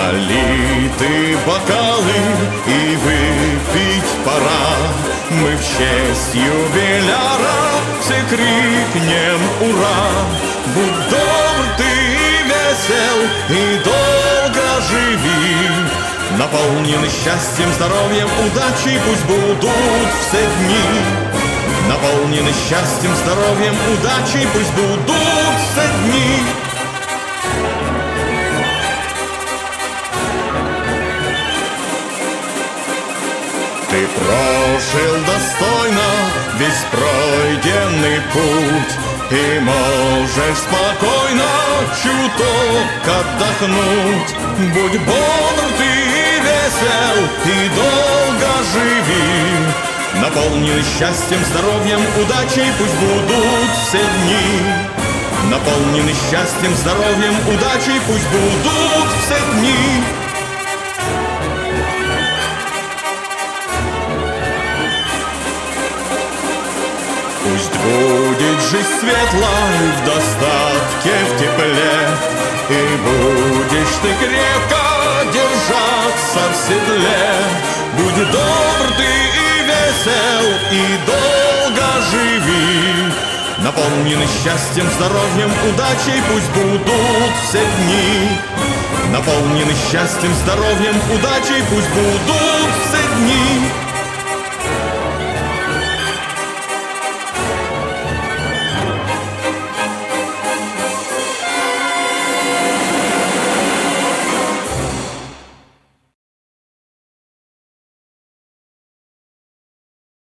Налиты бокалы и выпить пора. Мы в честь юбиляра все крикнем ура. Будь добр ты и весел, и долго живи. Наполнены счастьем, здоровьем, удачей пусть будут все дни. Наполнены счастьем, здоровьем, удачей пусть будут все дни. Ты прожил достойно весь пройденный путь и можешь спокойно чуток отдохнуть. Будь бодр ты и весел, и долго живи. Наполнены счастьем, здоровьем, удачей пусть будут все дни. Наполнены счастьем, здоровьем, удачей пусть будут все дни. Пусть будет жизнь светлой в достатке, в тепле, и будешь ты крепко держаться в седле. Будь добр ты и весел, и долго живи. Наполнены счастьем, здоровьем, удачей пусть будут все дни. Наполнены счастьем, здоровьем, удачей пусть будут все дни.